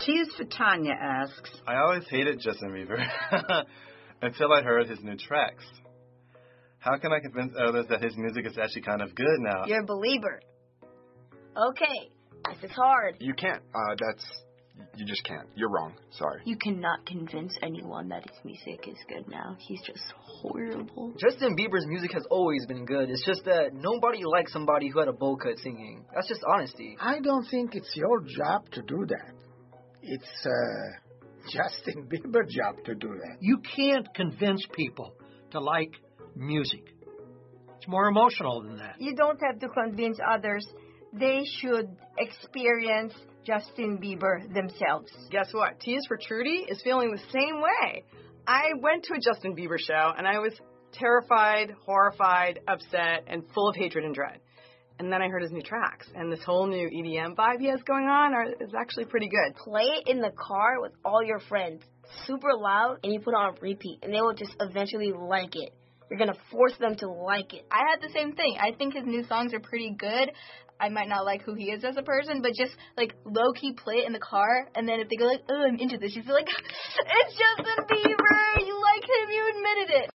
Cheese for Tanya asks, I always hated Justin Bieber until I heard his new tracks. How can I convince others that his music is actually kind of good now? You're a believer. Okay, this is hard. You can't. You just can't. You're wrong. Sorry. You cannot convince anyone that his music is good now. He's just horrible. Justin Bieber's music has always been good. It's just that nobody likes somebody who had a bowl cut singing. That's just honesty. I don't think it's your job to do that. It's Justin Bieber's job to do that. You can't convince people to like music. It's more emotional than that. You don't have to convince others. They should experience Justin Bieber themselves. Guess what? T is for Trudy is feeling the same way. I went to a Justin Bieber show, and I was terrified, horrified, upset, and full of hatred and dread. And then I heard his new tracks, and this whole new EDM vibe he has going on is actually pretty good. Play it in the car with all your friends, super loud, and you put it on repeat, and they will just eventually like it. You're going to force them to like it. I had the same thing. I think his new songs are pretty good. I might not like who he is as a person, but just, like, low-key play it in the car, and then if they go like, oh, I'm into this, you feel like, it's Justin Bieber! You like him, you admitted it!